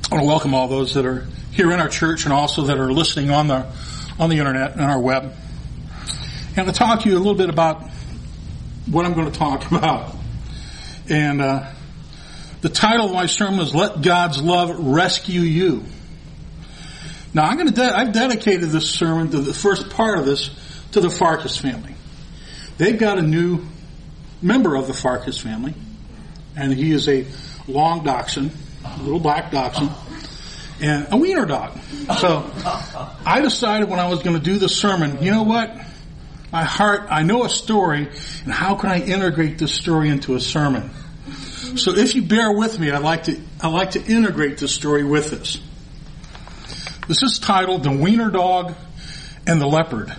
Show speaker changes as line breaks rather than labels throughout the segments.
I want to welcome all those that are here in our church and also that are listening on the internet and our web. And to talk to you a little bit about what I'm going to talk about. And the title of my sermon is "Let God's Love Rescue You." Now I've dedicated this sermon, to the first part of this, to the Farkas family. They've got a new member of the Farkas family, and he is a long dachshund, a little black dachshund, and a wiener dog. So I decided when I was going to do this sermon, you know what? I know a story, and how can I integrate this story into a sermon? So if you bear with me, I like to integrate this story with this. This is titled "The Wiener Dog and the Leopard."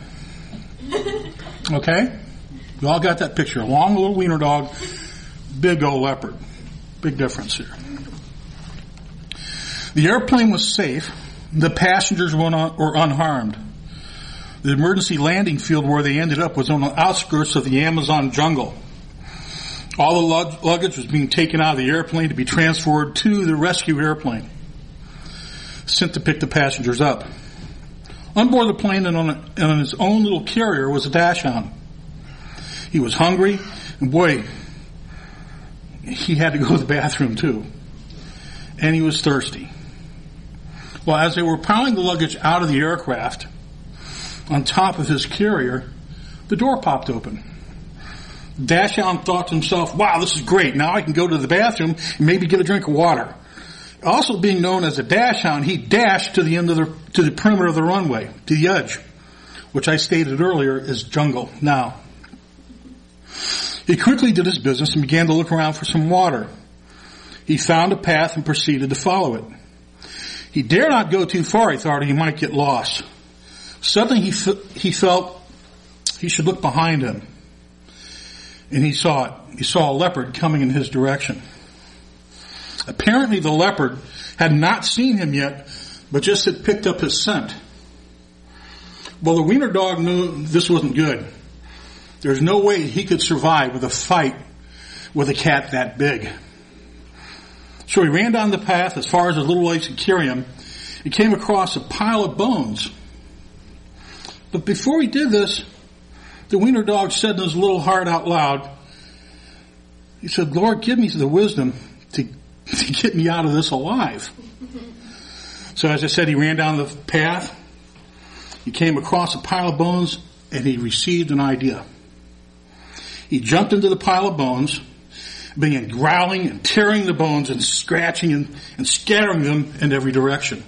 Okay? You all got that picture. A long little wiener dog, big old leopard. Big difference here. The airplane was safe. The passengers were unharmed. The emergency landing field where they ended up was on the outskirts of the Amazon jungle. All the luggage was being taken out of the airplane to be transferred to the rescue airplane, sent to pick the passengers up. On board the plane and on his own little carrier was a dachshund. He was hungry, and boy, he had to go to the bathroom too. And he was thirsty. Well, as they were piling the luggage out of the aircraft, on top of his carrier, the door popped open. Dachshund thought to himself, wow, this is great. Now I can go to the bathroom and maybe get a drink of water. Also being known as a dachshund, he dashed to the perimeter of the runway, to the edge, which I stated earlier is jungle now. He quickly did his business and began to look around for some water. He found a path and proceeded to follow it. He dared not go too far, he thought, or he might get lost. Suddenly he felt he should look behind him. And he saw it. He saw a leopard coming in his direction. Apparently the leopard had not seen him yet, but just had picked up his scent. Well, the wiener dog knew this wasn't good. There's no way he could survive with a fight with a cat that big. So he ran down the path as far as his little legs could carry him. He came across a pile of bones. But before he did this, the wiener dog said in his little heart out loud, he said, Lord, give me the wisdom to get me out of this alive. So as I said, he ran down the path. He came across a pile of bones, and he received an idea. He jumped into the pile of bones, began growling and tearing the bones and scratching and scattering them in every direction.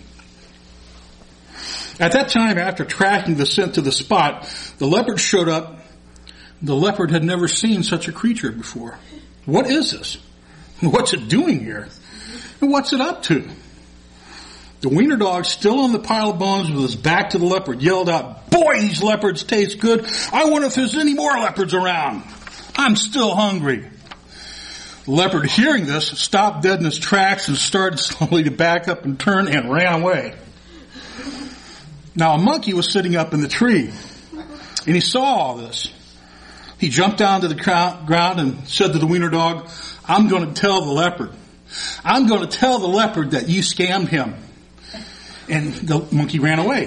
At that time, after tracking the scent to the spot, the leopard showed up. The leopard had never seen such a creature before. What is this? What's it doing here? And what's it up to? The wiener dog, still on the pile of bones with his back to the leopard, yelled out, boy, these leopards taste good. I wonder if there's any more leopards around. I'm still hungry. The leopard, hearing this, stopped dead in his tracks and started slowly to back up and turn and ran away. Now a monkey was sitting up in the tree, and he saw all this. He jumped down to the ground and said to the wiener dog, I'm going to tell the leopard. I'm going to tell the leopard that you scammed him. And the monkey ran away.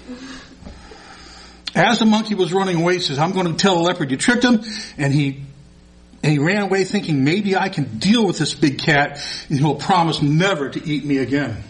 As the monkey was running away, he says, I'm going to tell the leopard you tricked him. And he ran away thinking, maybe I can deal with this big cat and he'll promise never to eat me again.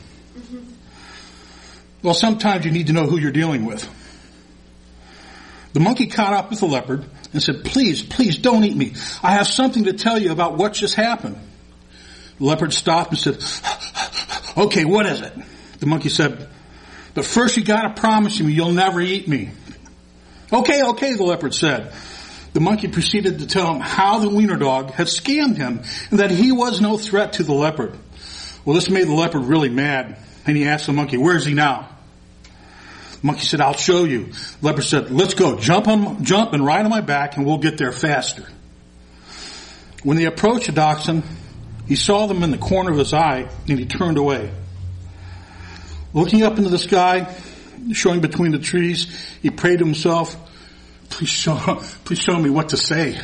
Well, sometimes you need to know who you're dealing with. The monkey caught up with the leopard and said, please don't eat me. I have something to tell you about what just happened. The leopard stopped and said, okay, what is it? The monkey said, but first you gotta promise me you'll never eat me. Okay, the leopard said. The monkey proceeded to tell him how the wiener dog had scammed him and that he was no threat to the leopard. Well, this made the leopard really mad, and he asked the monkey, where is he now? The monkey said, I'll show you. The leopard said, let's go, jump and ride on my back and we'll get there faster. When they approached the dachshund, he saw them in the corner of his eye and he turned away. Looking up into the sky, showing between the trees, he prayed to himself, please show me what to say.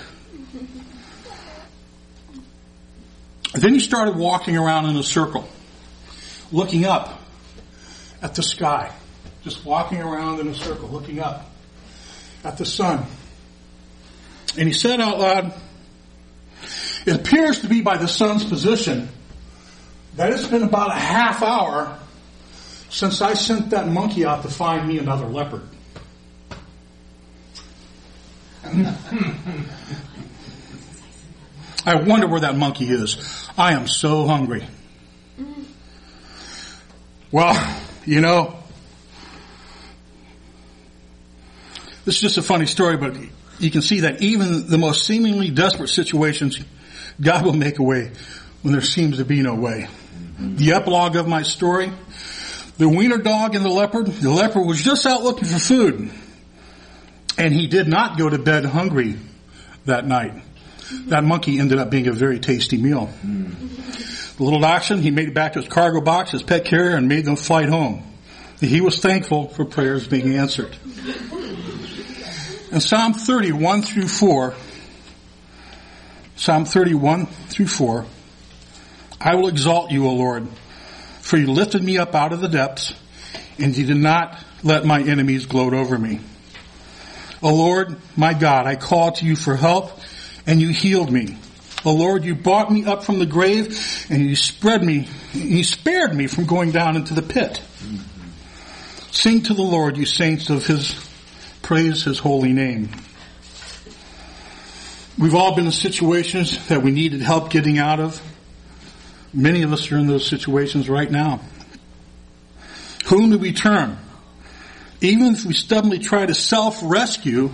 Then he started walking around in a circle. looking up at the sky, just walking around in a circle, looking up at the sun. And he said out loud, "It appears to be by the sun's position that it's been about a half hour since I sent that monkey out to find me another leopard." I wonder where that monkey is. I am so hungry. Well, this is just a funny story, but you can see that even the most seemingly desperate situations, God will make a way when there seems to be no way. The epilogue of my story, the wiener dog and the leopard was just out looking for food. And he did not go to bed hungry that night. That monkey ended up being a very tasty meal. The little dachshund, he made it back to his cargo box, his pet carrier, and made them flight home. He was thankful for prayers being answered. In Psalm 31 through 4, I will exalt you, O Lord, for you lifted me up out of the depths, and you did not let my enemies gloat over me. O Lord, my God, I called to you for help, and you healed me. O Lord, you brought me up from the grave, and you spared me from going down into the pit. Sing to the Lord, you saints of his, praise his holy name. We've all been in situations that we needed help getting out of. Many of us are in those situations right now. Whom do we turn? Even if we stubbornly try to self-rescue,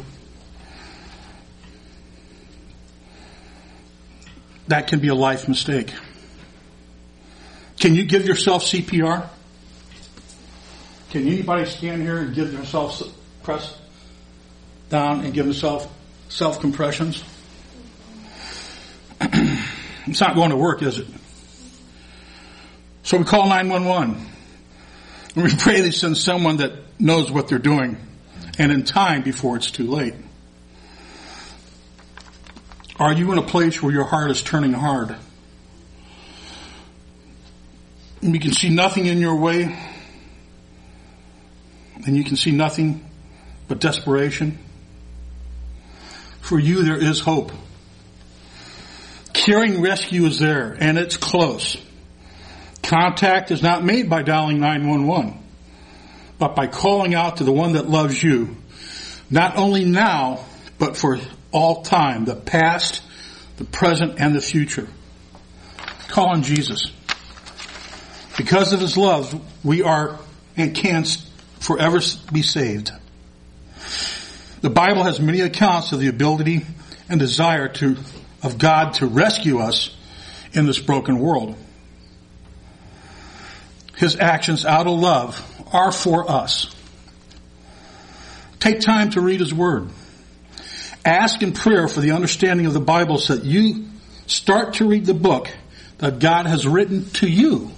that can be a life mistake. Can you give yourself CPR? Can anybody stand here and give themselves, press down and give themselves self-compressions? It's not going to work, is it? So we call 911. And we pray they send someone that knows what they're doing, and in time before it's too late. Are you in a place where your heart is turning hard? And you can see nothing in your way, and you can see nothing but desperation? For you, there is hope. Caring rescue is there, and it's close. Contact is not made by dialing 911, but by calling out to the one that loves you, not only now, but for all time, the past, the present, and the future. Call on Jesus. Because of his love, we are and can forever be saved. The Bible has many accounts of the ability and desire of God to rescue us in this broken world. His actions out of love are for us. Take time to read his word. Ask in prayer for the understanding of the Bible so that you start to read the book that God has written to you.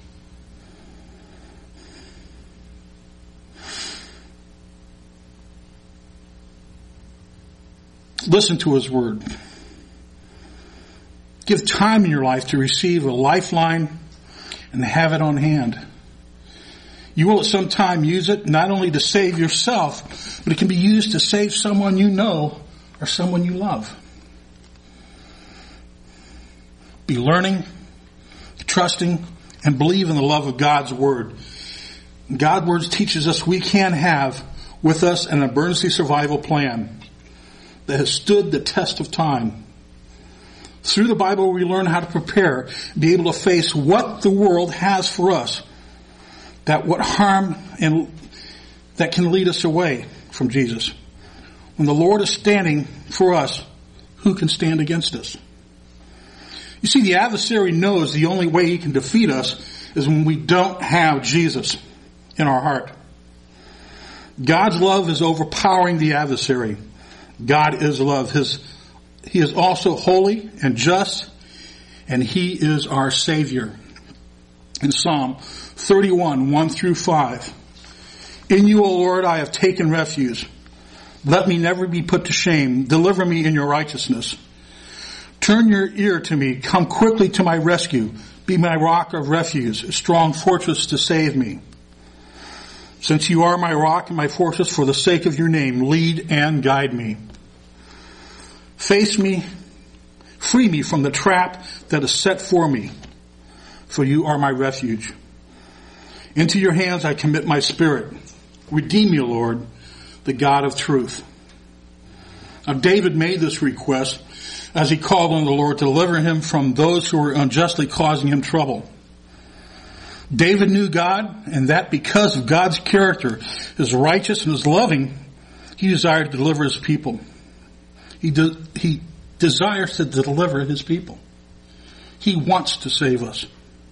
Listen to his word. Give time in your life to receive a lifeline and have it on hand. You will at some time use it not only to save yourself, but it can be used to save someone you know or someone you love. Be learning, trusting, and believe in the love of God's word. God's word teaches us we can have with us an emergency survival plan that has stood the test of time. Through the Bible, we learn how to prepare, be able to face what the world has for us, that what harm and that can lead us away from Jesus. When the Lord is standing for us, who can stand against us? You see, the adversary knows the only way he can defeat us is when we don't have Jesus in our heart. God's love is overpowering the adversary. God is love. He is also holy and just, and he is our Savior. In Psalm 31, 1 through 5, in you, O Lord, I have taken refuge. Let me never be put to shame. Deliver me in your righteousness. Turn your ear to me. Come quickly to my rescue. Be my rock of refuge, a strong fortress to save me. Since you are my rock and my fortress, for the sake of your name, lead and guide me. Face me, free me from the trap that is set for me, for you are my refuge. Into your hands I commit my spirit. Redeem me, Lord, the God of truth. Now David made this request as he called on the Lord to deliver him from those who were unjustly causing him trouble. David knew God, and that because of God's character, his righteous and his loving, he desired to deliver his people. He desires to deliver his people. He wants to save us.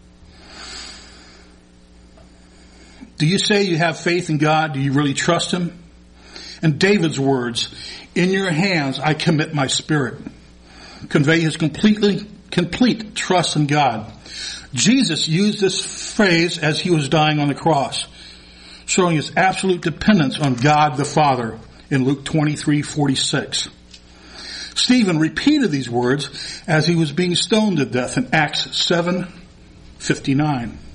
Do you say you have faith in God? Do you really trust him? And David's words, in your hands I commit my spirit, convey his complete trust in God. Jesus used this phrase as he was dying on the cross, showing his absolute dependence on God the Father in Luke 23:46. Stephen repeated these words as he was being stoned to death in Acts 7:59.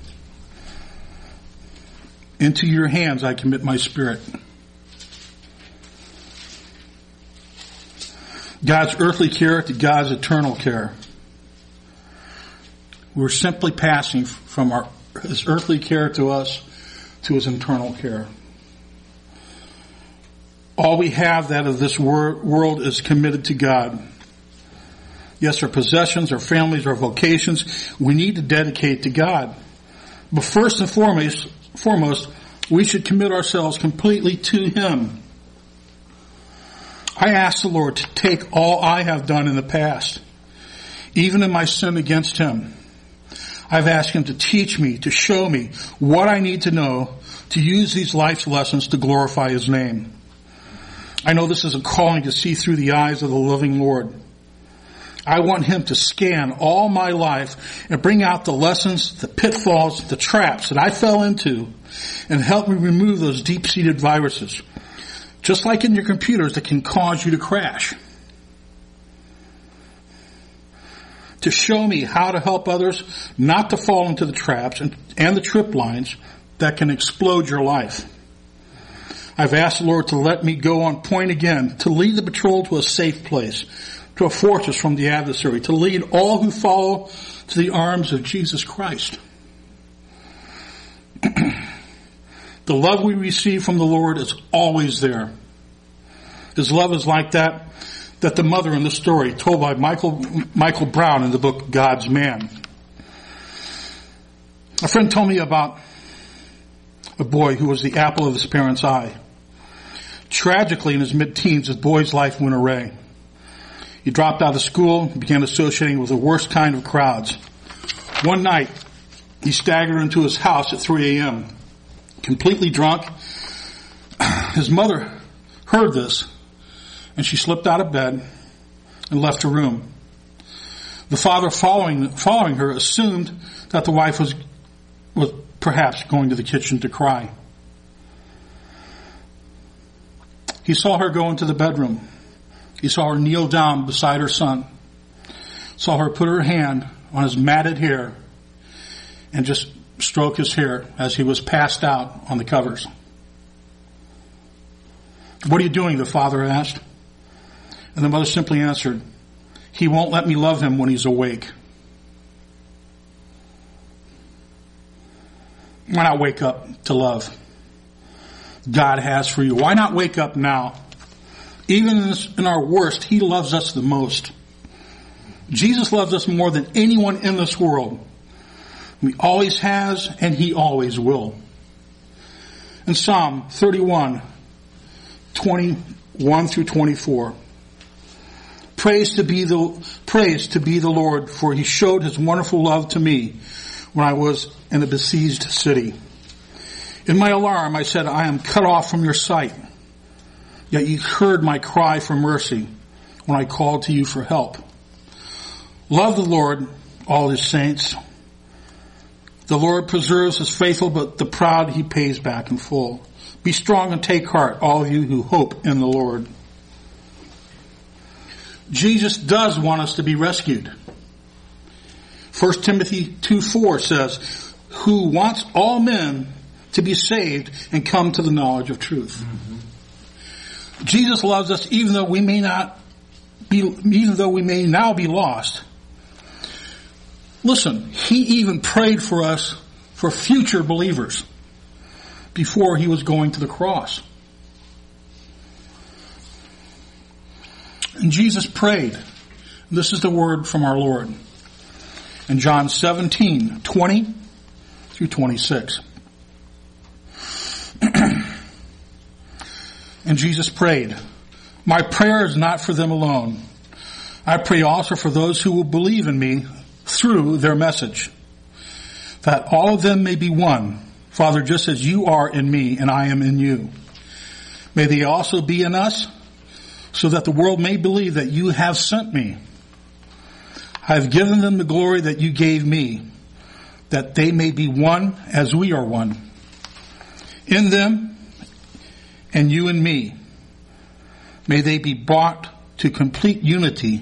Into your hands I commit my spirit. God's earthly care to God's eternal care. We're simply passing from his earthly care to us to his eternal care. All we have that of this world is committed to God. Yes, our possessions, our families, our vocations, we need to dedicate to God. But first and foremost, we should commit ourselves completely to him. I ask the Lord to take all I have done in the past, even in my sin against him. I've asked him to teach me, to show me what I need to know to use these life's lessons to glorify his name. I know this is a calling to see through the eyes of the living Lord. I want him to scan all my life and bring out the lessons, the pitfalls, the traps that I fell into, and help me remove those deep-seated viruses, just like in your computers, that can cause you to crash. To show me how to help others not to fall into the traps and the trip lines that can explode your life. I've asked the Lord to let me go on point again, to lead the patrol to a safe place, to a fortress from the adversary, to lead all who follow to the arms of Jesus Christ. The love we receive from the Lord is always there. His love is like that the mother in the story told by Michael Brown in the book God's Man. A friend told me about a boy who was the apple of his parents' eye. Tragically, in his mid-teens, his boy's life went awry. He dropped out of school and began associating with the worst kind of crowds. One night, he staggered into his house at 3 a.m., completely drunk. His mother heard this, and she slipped out of bed and left her room. The father, following her, assumed that the wife was perhaps going to the kitchen to cry. He saw her go into the bedroom. He saw her kneel down beside her son. Saw her put her hand on his matted hair and just stroke his hair as he was passed out on the covers. "What are you doing?" the father asked. And the mother simply answered, "He won't let me love him when he's awake." Why not wake up to love God has for you? Why not wake up now? Even in our worst, he loves us the most. Jesus loves us more than anyone in this world. He always has, and he always will. In Psalm 31, 21 through 24, Praise to be the Lord, for he showed his wonderful love to me when I was in a besieged city. In my alarm, I said, I am cut off from your sight. Yet you heard my cry for mercy when I called to you for help. Love the Lord, all his saints. The Lord preserves his faithful, but the proud he pays back in full. Be strong and take heart, all of you who hope in the Lord. Jesus does want us to be rescued. 1 Timothy 2:4 says, who wants all men to be saved and come to the knowledge of truth. Mm-hmm. Jesus loves us even though we may now be lost. Listen, he even prayed for us, for future believers, before he was going to the cross. And Jesus prayed. This is the word from our Lord. In John 17:20 through 26. And Jesus prayed, my prayer is not for them alone. I pray also for those who will believe in me through their message, that all of them may be one. Father, just as you are in me and I am in you, may they also be in us, so that the world may believe that you have sent me. I have given them the glory that you gave me, that they may be one as we are one. In them and you and me, may they be brought to complete unity,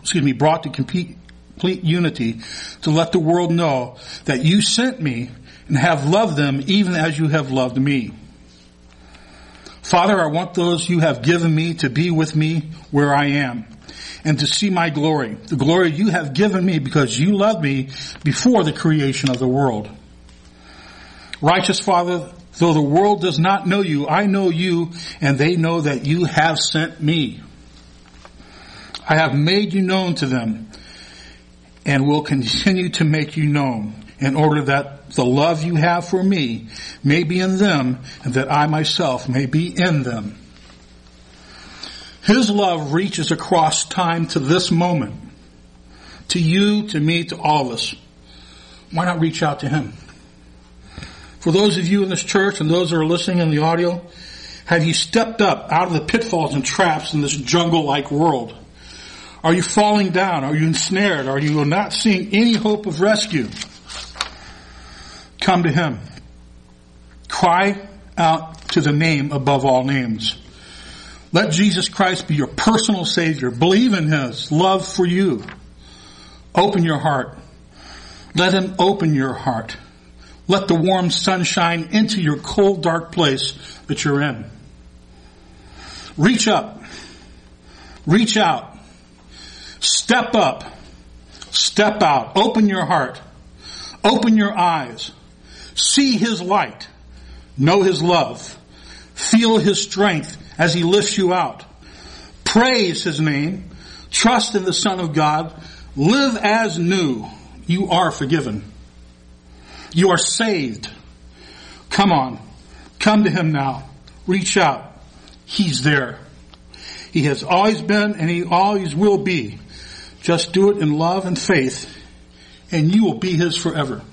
to let the world know that you sent me and have loved them even as you have loved me. Father, I want those you have given me to be with me where I am and to see my glory, the glory you have given me because you loved me before the creation of the world. Righteous Father, though the world does not know you, I know you, and they know that you have sent me. I have made you known to them and will continue to make you known, in order that the love you have for me may be in them and that I myself may be in them. His love reaches across time to this moment, to you, to me, to all of us. Why not reach out to him? For those of you in this church and those that are listening in the audio, have you stepped up out of the pitfalls and traps in this jungle-like world? Are you falling down? Are you ensnared? Are you not seeing any hope of rescue? Come to him. Cry out to the name above all names. Let Jesus Christ be your personal Savior. Believe in his love for you. Open your heart. Let him open your heart. Let the warm sun shine into your cold, dark place that you're in. Reach up. Reach out. Step up. Step out. Open your heart. Open your eyes. See his light. Know his love. Feel his strength as he lifts you out. Praise his name. Trust in the Son of God. Live as new. You are forgiven. You are saved. Come on. Come to him now. Reach out. He's there. He has always been and he always will be. Just do it in love and faith, and you will be his forever.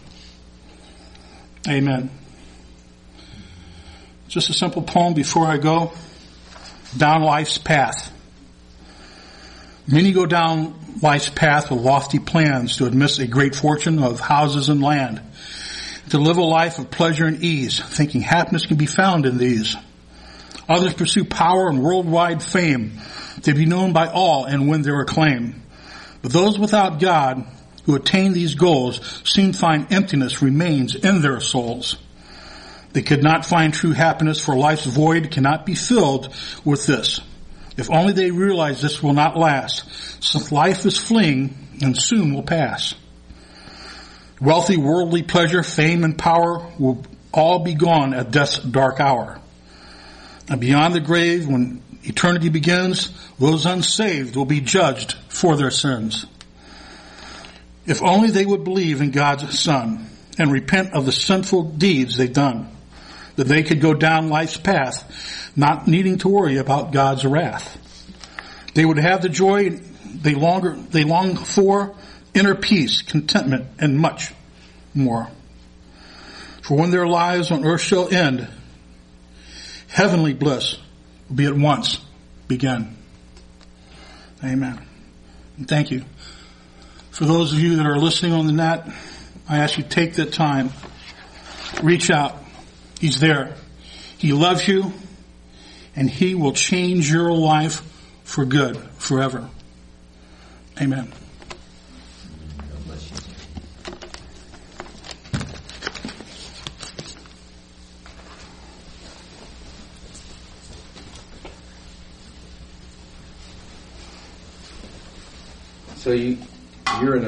Amen. Just a simple poem before I go. Down life's path. Many go down life's path with lofty plans to amass a great fortune of houses and land, to live a life of pleasure and ease, thinking happiness can be found in these. Others pursue power and worldwide fame, to be known by all and win their acclaim. But those without God who attain these goals soon find emptiness remains in their souls. They could not find true happiness, for life's void cannot be filled with this. If only they realize this will not last, since life is fleeting and soon will pass. Wealthy, worldly pleasure, fame, and power will all be gone at death's dark hour. And beyond the grave, when eternity begins, those unsaved will be judged for their sins. If only they would believe in God's Son and repent of the sinful deeds they've done, that they could go down life's path, not needing to worry about God's wrath. They would have the joy they long for, inner peace, contentment, and much more. For when their lives on earth shall end, heavenly bliss will be at once begin. Amen. And thank you. For those of you that are listening on the net, I ask you to take that time. Reach out. He's there. He loves you, and he will change your life for good, forever. Amen.
So you're in a